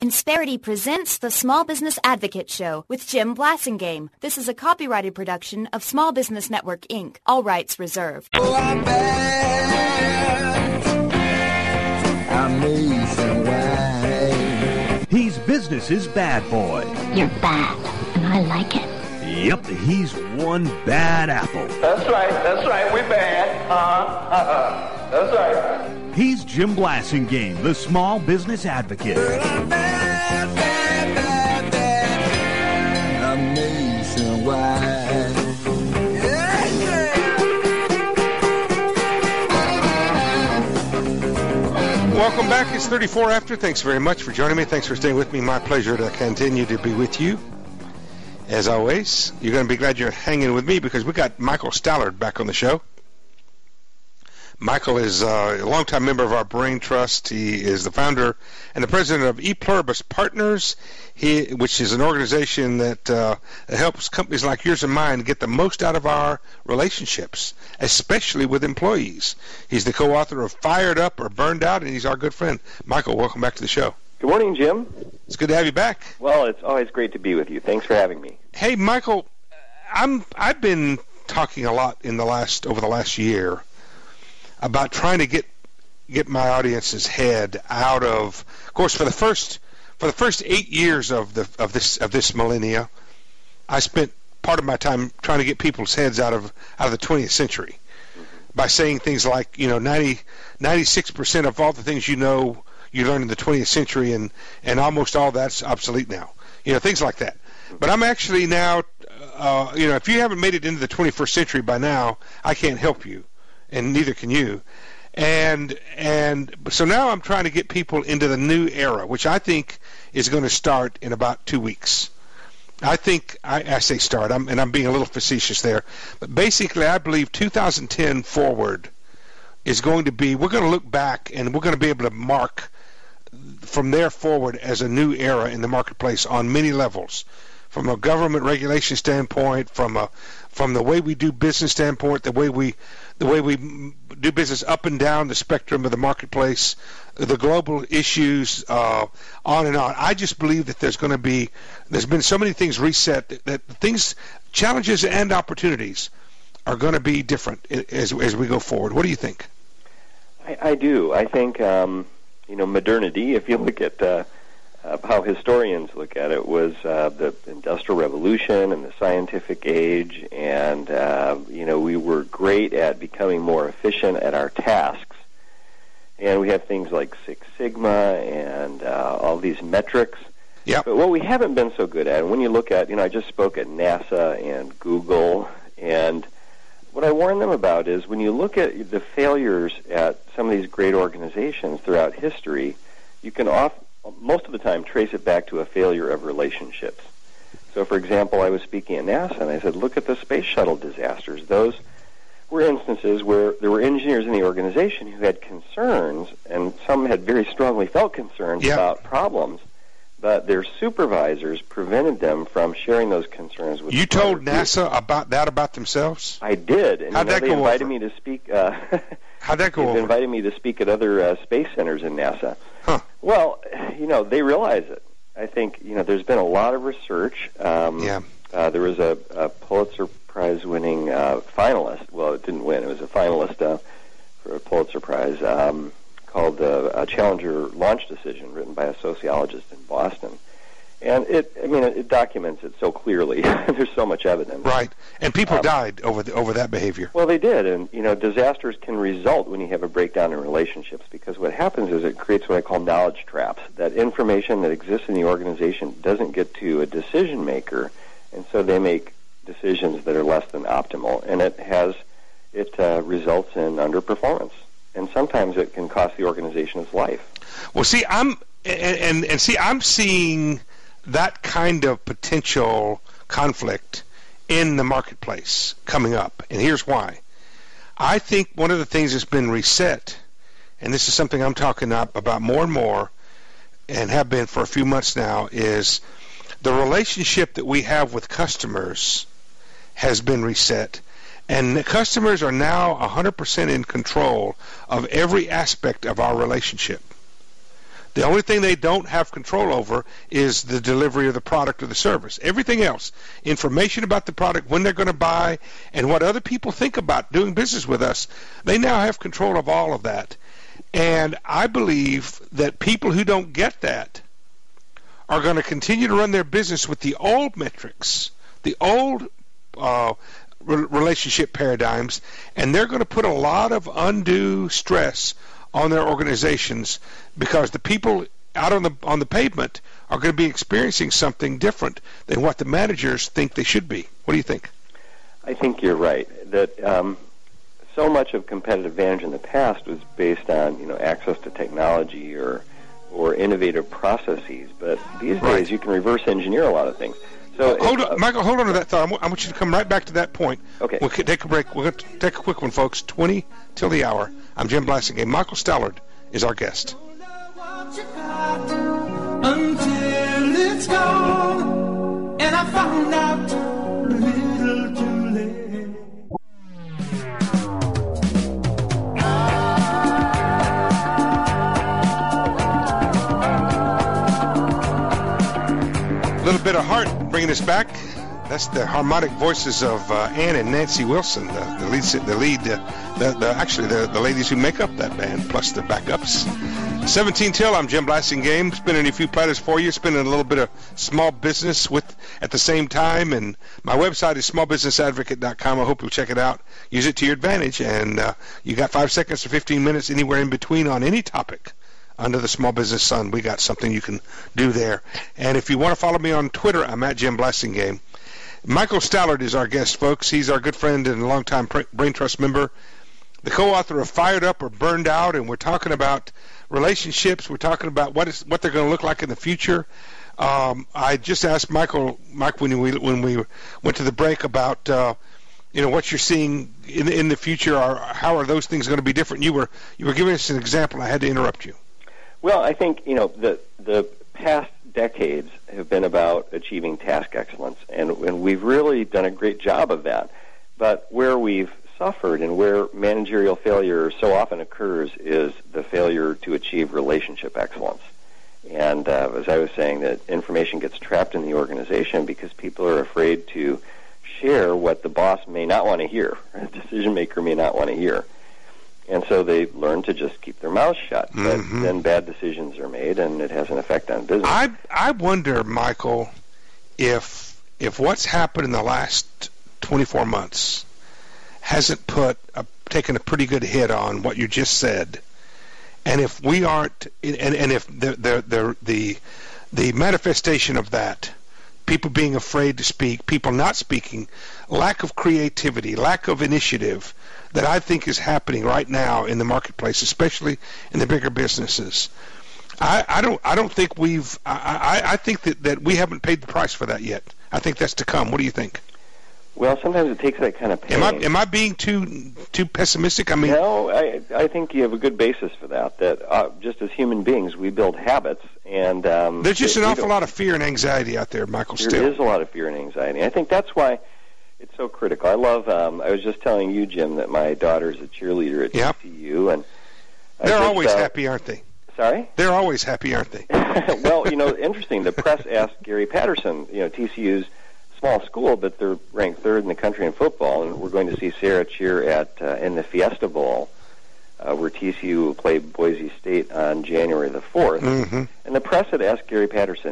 Insperity presents the Small Business Advocate Show with Jim Blasingame. This is a copyrighted production of Small Business Network, Inc. All rights reserved. Oh, I'm bad. I'm nationwide. He's business's bad boy. You're bad, and I like it. Yep, he's one bad apple. That's right, we bad. That's right. He's Jim Blasingame, the Small Business Advocate. Girl, I'm bad, bad, bad, bad. I'm nationwide. Welcome back. It's 34 after. Thanks very much for joining me. Thanks for staying with me. My pleasure to continue to be with you. As always, you're going to be glad you're hanging with me because we got Michael Stallard back on the show. Michael is a longtime member of our Brain Trust. He is the founder and the president of ePluribus Partners, which is an organization that helps companies like yours and mine get the most out of our relationships, especially with employees. He's the co-author of Fired Up or Burned Out, and he's our good friend. Michael, welcome back to the show. Good morning, Jim. It's good to have you back. Well, it's always great to be with you. Thanks for having me. Hey, Michael, I've been talking a lot over the last year about trying to get my audience's head out of course, for the first 8 years of this millennia, I spent part of my time trying to get people's heads out of the 20th century by saying things like, 96% of all the things you learned in the 20th century and almost all that's obsolete now. Things like that. But I'm actually now, if you haven't made it into the 21st century by now, I can't help you, and neither can you. And so now I'm trying to get people into the new era, which I think is going to start in about 2 weeks. I think, I say start, I'm being a little facetious there, but basically I believe 2010 forward is going to be, we're going to look back and we're going to be able to mark from there forward as a new era in the marketplace on many levels, from a government regulation standpoint, from the way we do business standpoint, the way we do business up and down the spectrum of the marketplace, the global issues, on and on. I just believe that there's been so many things reset that things, challenges and opportunities are going to be different as we go forward. What do you think? I do. I think, modernity, if you look at how historians look at it, was the Industrial Revolution and the scientific age, and we were great at becoming more efficient at our tasks. And we have things like Six Sigma and all these metrics. Yep. But what we haven't been so good at, and when you look at, I just spoke at NASA and Google, and what I warn them about is when you look at the failures at some of these great organizations throughout history, you can most of the time trace it back to a failure of relationships. So, for example, I was speaking at NASA, and I said, look at the space shuttle disasters. Those were instances where there were engineers in the organization who had concerns, and some had very strongly felt concerns about problems, but their supervisors prevented them from sharing those concerns with. You told NASA about themselves? I did. And How'd that they go invited over? me to speak. How'd that go They've over? invited me to speak at other space centers in NASA. Huh. Well, they realize it. I think, there's been a lot of research. There was a Pulitzer Prize-winning finalist. Well, it didn't win. It was a finalist for a Pulitzer Prize called a Challenger Launch Decision, written by a sociologist in Boston. And it documents it so clearly. There's so much evidence. Right. And people died over that behavior. Well, they did. And, disasters can result when you have a breakdown in relationships, because what happens is it creates what I call knowledge traps. That information that exists in the organization doesn't get to a decision maker, and so they make decisions that are less than optimal. And it results in underperformance. And sometimes it can cost the organization its life. Well, see, I'm seeing that kind of potential conflict in the marketplace coming up, and here's why. I think one of the things that's been reset, and this is something I'm talking about more and more, and have been for a few months now, is the relationship that we have with customers has been reset, and the customers are now 100% in control of every aspect of our relationship. The only thing they don't have control over is the delivery of the product or the service. Everything else, information about the product, when they're going to buy, and what other people think about doing business with us, they now have control of all of that. And I believe that people who don't get that are going to continue to run their business with the old metrics, the old relationship paradigms, and they're going to put a lot of undue stress on their organizations because the people out on the pavement are going to be experiencing something different than what the managers think they should be. What do you think? I think you're right. That so much of competitive advantage in the past was based on access to technology or innovative processes, but these days you can reverse engineer a lot of things. So Michael, hold on to that thought. I want you to come right back to that point. Okay. We'll take a break. We're going to take a quick one, folks. 20 till the hour. I'm Jim Blasingame. Michael Stallard is our guest. Until it's gone, and I found out a little too late. A little bit of heart bringing us back. That's the harmonic voices of Ann and Nancy Wilson, the ladies who make up that band, plus the backups. 17 till, I'm Jim Blasingame, spinning a few platters for you, spinning a little bit of small business at the same time, and my website is smallbusinessadvocate.com. I hope you'll check it out. Use it to your advantage, and you got 5 seconds to 15 minutes anywhere in between on any topic. Under the small business sun, we got something you can do there. And if you want to follow me on Twitter, I'm at Jim Blasingame. Michael Stallard is our guest, folks. He's our good friend and longtime Brain Trust member, the co-author of Fired Up or Burned Out, and we're talking about relationships. We're talking about what they're going to look like in the future. I just asked Mike, when we went to the break about what you're seeing in the future, or how are those things going to be different. You were giving us an example. I had to interrupt you. Well, I think the past decades have been about achieving task excellence, and we've really done a great job of that. But where we've suffered and where managerial failure so often occurs is the failure to achieve relationship excellence. And as I was saying, that information gets trapped in the organization because people are afraid to share what the boss may not want to hear, or the decision maker may not want to hear. And so they learn to just keep their mouths shut. But then bad decisions are made, and it has an effect on business. I wonder, Michael, if what's happened in the last 24 months hasn't taken a pretty good hit on what you just said, and if we aren't, and if the manifestation of that, people being afraid to speak, people not speaking, lack of creativity, lack of initiative, that I think is happening right now in the marketplace, especially in the bigger businesses. I don't think I think that we haven't paid the price for that yet. I think that's to come. What do you think? Well, sometimes it takes that kind of pain. Am I being too pessimistic? I mean, no, I think you have a good basis for that. That just as human beings, we build habits, and there's just an awful lot of fear and anxiety out there, Michael. There is a lot of fear and anxiety. I think that's why it's so critical. I love. I was just telling you, Jim, that my daughter's a cheerleader at TCU, and they're always happy, aren't they? Sorry? They're always happy, aren't they? Well, interesting. The press asked Gary Patterson, TCU's small school, but they're ranked third in the country in football, and we're going to see Sarah cheer in the Fiesta Bowl, where TCU will play Boise State on January the 4th. Mm-hmm. And the press had asked Gary Patterson,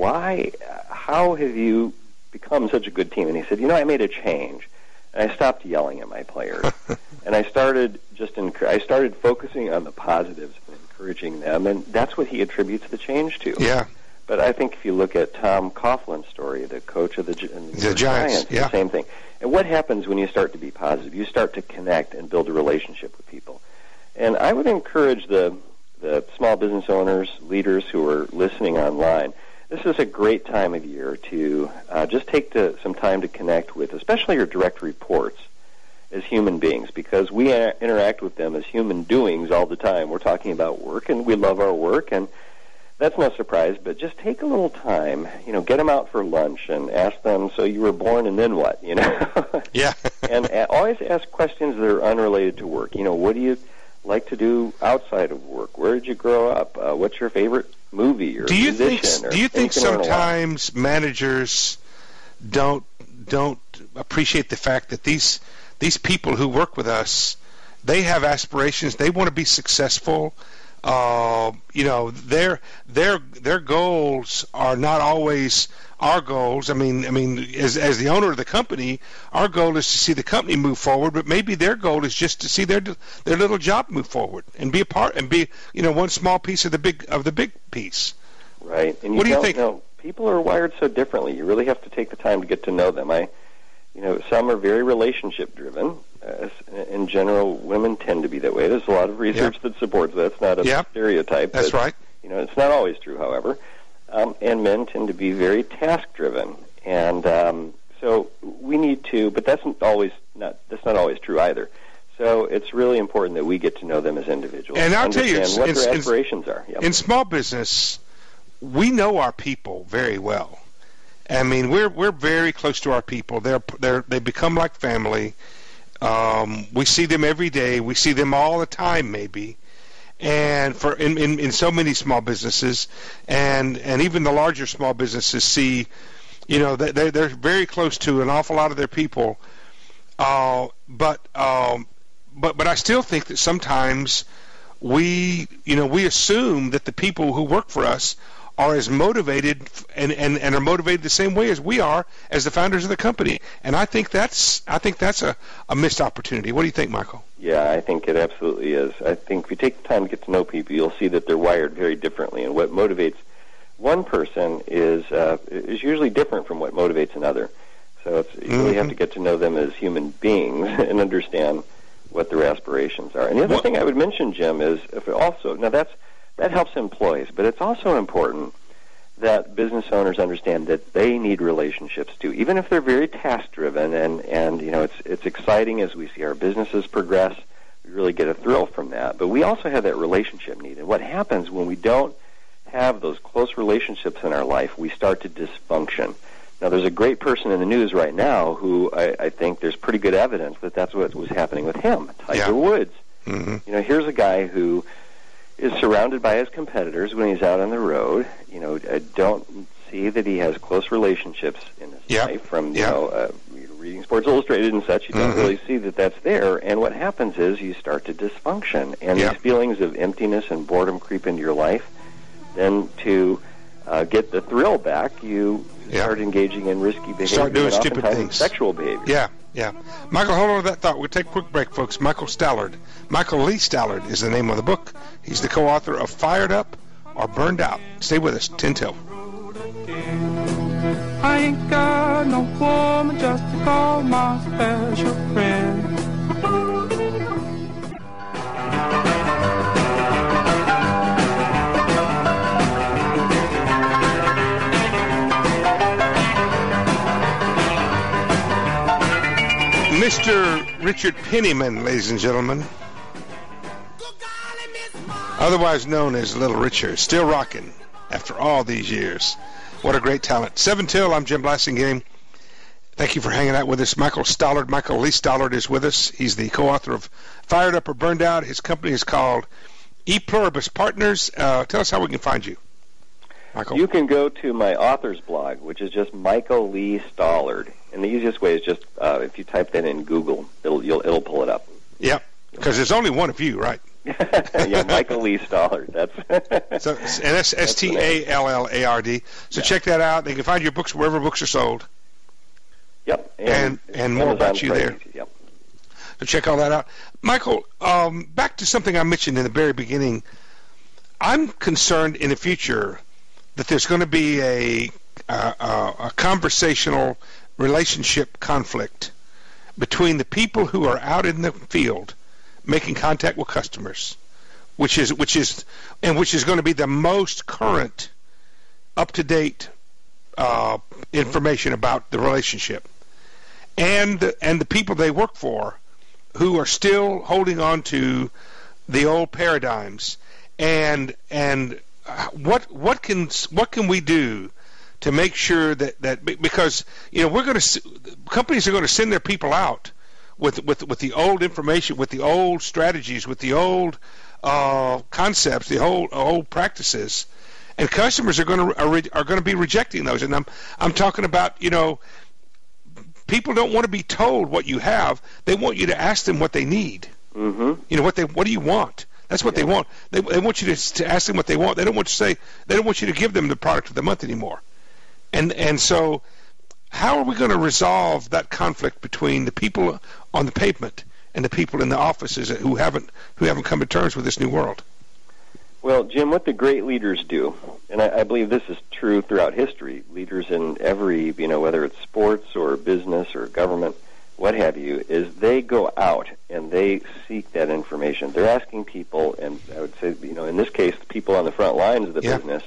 how have you become such a good team? And he said, I made a change, and I stopped yelling at my players, and I started focusing on the positives and encouraging them, and that's what he attributes the change to. Yeah. But I think if you look at Tom Coughlin's story, the coach of the Giants, the same thing. And what happens when you start to be positive? You start to connect and build a relationship with people. And I would encourage the small business owners, leaders who are listening online, this is a great time of year to just take some time to connect with, especially your direct reports, as human beings, because we interact with them as human doings all the time. We're talking about work, and we love our work, and that's no surprise, but just take a little time, get them out for lunch and ask them, so you were born and then what, Yeah. And always ask questions that are unrelated to work. What do you like to do outside of work? Where did you grow up? What's your favorite movie or musician? Do you think sometimes managers don't appreciate the fact that these people who work with us, they have aspirations, they want to be successful? Their goals are not always our goals. I mean, as the owner of the company, our goal is to see the company move forward, but maybe their goal is just to see their little job move forward and be a part and be one small piece of the big piece. Right. And what do you think? People are wired so differently. You really have to take the time to get to know them. Some are very relationship driven. In general, women tend to be that way. There's a lot of research that supports that. It's not a stereotype. That's right. It's not always true, however. And men tend to be very task-driven, and so we need to. But that's not always true either. So it's really important that we get to know them as individuals. And I'll tell you, what their aspirations are. Yep. In small business, we know our people very well. I mean, we're very close to our people. They become like family. We see them every day. We see them all the time, maybe. And in so many small businesses, and even the larger small businesses see, they're very close to an awful lot of their people. But I still think that sometimes we assume that the people who work for us are as motivated and are motivated the same way as we are as the founders of the company. And I think that's a missed opportunity. What do you think, Michael? Yeah, I think it absolutely is. I think if you take the time to get to know people, you'll see that they're wired very differently, and what motivates one person is usually different from what motivates another. So you really have to get to know them as human beings and understand what their aspirations are. And the other thing I would mention, Jim, is that helps employees, but it's also important that business owners understand that they need relationships too, even if they're very task-driven. And it's exciting as we see our businesses progress. We really get a thrill from that. But we also have that relationship need. And what happens when we don't have those close relationships in our life, we start to dysfunction. Now, there's a great person in the news right now who I think there's pretty good evidence that that's what was happening with him, Tiger Woods. Mm-hmm. Here's a guy who is surrounded by his competitors when he's out on the road. I don't see that he has close relationships in his life from, reading Sports Illustrated and such. You don't really see that that's there. And what happens is you start to dysfunction. And these feelings of emptiness and boredom creep into your life. Then to get the thrill back, you start engaging in risky behavior. Start doing stupid things. Sexual behavior. Yeah. Michael, hold on to that thought. We'll take a quick break, folks. Michael Lee Stallard is the name of the book. He's the co-author of Fired Up or Burned Out. Stay with us, 10 till. I ain't got no woman just to call my special friend. Mr. Richard Penniman, ladies and gentlemen, otherwise known as Little Richard, still rocking after all these years. What a great talent. 7 till, I'm Jim Blassingame. Thank you for hanging out with us. Michael Lee Stallard is with us. He's the co-author of Fired Up or Burned Out. His company is called E Pluribus Partners. Tell us how we can find you, Michael. You can go to my author's blog, which is just Michael Lee Stallard. And the easiest way is just if you type that in Google, it'll pull it up. Yep, because there's only one of you, right? Yeah, Michael Lee Stallard. That's and that's Stallard. So check that out. They can find your books wherever books are sold. Yep, and more about you there. Yep. So check all that out, Michael. Back to something I mentioned in the very beginning. I'm concerned in the future that there's going to be a conversational relationship conflict between the people who are out in the field making contact with customers, which is going to be the most current, up-to-date information about the relationship, and the people they work for, who are still holding on to the old paradigms, and what can we do to make sure that because companies are going to send their people out with the old information, with the old strategies, with the old concepts, the old practices, and customers are going to be rejecting those. And I'm talking about, people don't want to be told what you have. They want you to ask them what they need. Mm-hmm. What do you want? That's what they want. They want you to ask them what they want. They don't want you to give them the product of the month anymore. And so, how are we going to resolve that conflict between the people on the pavement and the people in the offices who haven't come to terms with this new world? Well, Jim, what the great leaders do, and I believe this is true throughout history, leaders in every, whether it's sports or business or government, what have you, is they go out and they seek that information. They're asking people, and I would say, in this case, the people on the front lines of the business,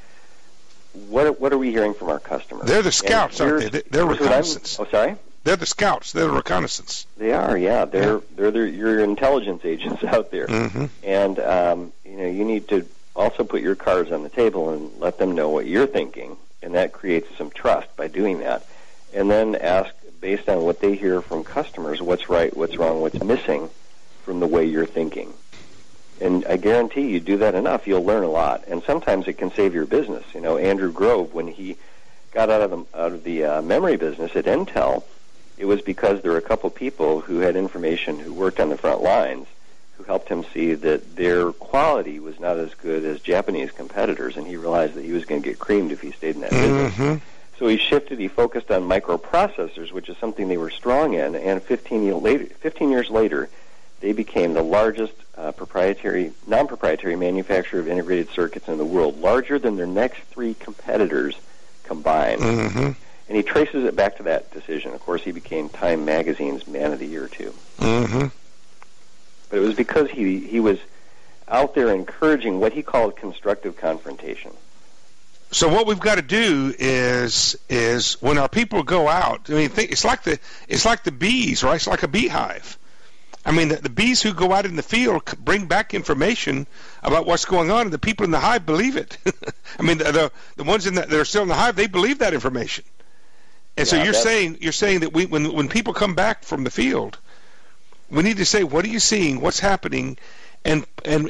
what are we hearing from our customers? They're the scouts, aren't they? They're reconnaissance. Oh, sorry? They're the scouts. They're the reconnaissance. They are, yeah. They're your intelligence agents out there. Mm-hmm. And, you need to also put your cards on the table and let them know what you're thinking, and that creates some trust by doing that. And then ask, based on what they hear from customers, what's right, what's wrong, what's missing from the way you're thinking. And I guarantee you do that enough, you'll learn a lot. And sometimes it can save your business. Andrew Grove, when he got out of the memory business at Intel, it was because there were a couple people who had information who worked on the front lines who helped him see that their quality was not as good as Japanese competitors, and he realized that he was going to get creamed if he stayed in that business. So he focused on microprocessors, which is something they were strong in, and 15 years later, they became the largest non-proprietary manufacturer of integrated circuits in the world, larger than their next three competitors combined. Mm-hmm. And he traces it back to that decision. Of course, he became Time Magazine's Man of the Year, too. Mm-hmm. But it was because he was out there encouraging what he called constructive confrontation. So what we've got to do is when our people go out, it's like the bees, right? It's like a beehive. The bees who go out in the field bring back information about what's going on, and the people in the hive believe it. The ones that are still in the hive, they believe that information. And so you're saying that when people come back from the field, we need to say, what are you seeing? What's happening? And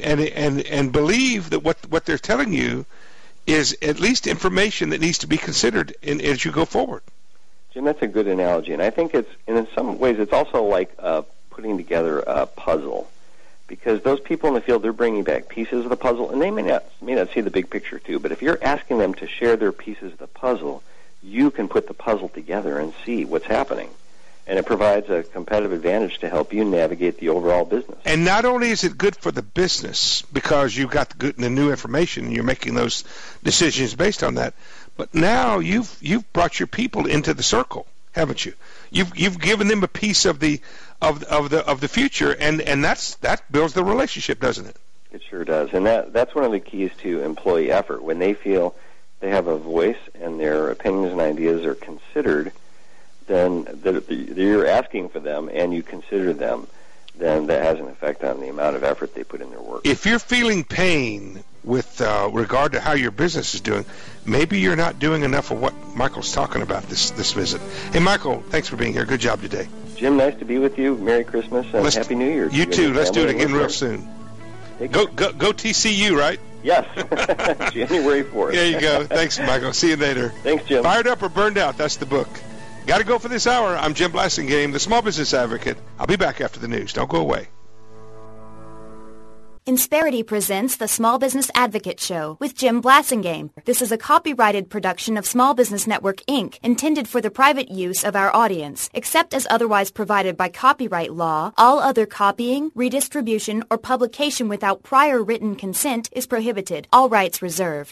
believe that what they're telling you is at least information that needs to be considered as you go forward. Jim, that's a good analogy, and I think in some ways it's also like putting together a puzzle, because those people in the field, they're bringing back pieces of the puzzle, and they may not see the big picture too. But if you're asking them to share their pieces of the puzzle, you can put the puzzle together and see what's happening. And it provides a competitive advantage to help you navigate the overall business. And not only is it good for the business because you've got the new information and you're making those decisions based on that, but now you've brought your people into the circle, haven't you? You've given them a piece of the future, and that builds the relationship, doesn't it? It sure does, and that's one of the keys to employee effort. When they feel they have a voice and their opinions and ideas are considered, then you're asking for them and you consider them, then that has an effect on the amount of effort they put in their work. If you're feeling pain with regard to how your business is doing, maybe you're not doing enough of what Michael's talking about this visit. Hey, Michael, thanks for being here. Good job today. Jim, nice to be with you. Merry Christmas and Happy New Year. You too. Let's do it again real soon. Go TCU, right? Yes. January 4th. There you go. Thanks, Michael. See you later. Thanks, Jim. Fired Up or Burned Out, that's the book. Got to go for this hour. I'm Jim Blassingame, the Small Business Advocate. I'll be back after the news. Don't go away. Insperity presents the Small Business Advocate Show with Jim Blassingame. This is a copyrighted production of Small Business Network, Inc., intended for the private use of our audience. Except as otherwise provided by copyright law, all other copying, redistribution, or publication without prior written consent is prohibited. All rights reserved.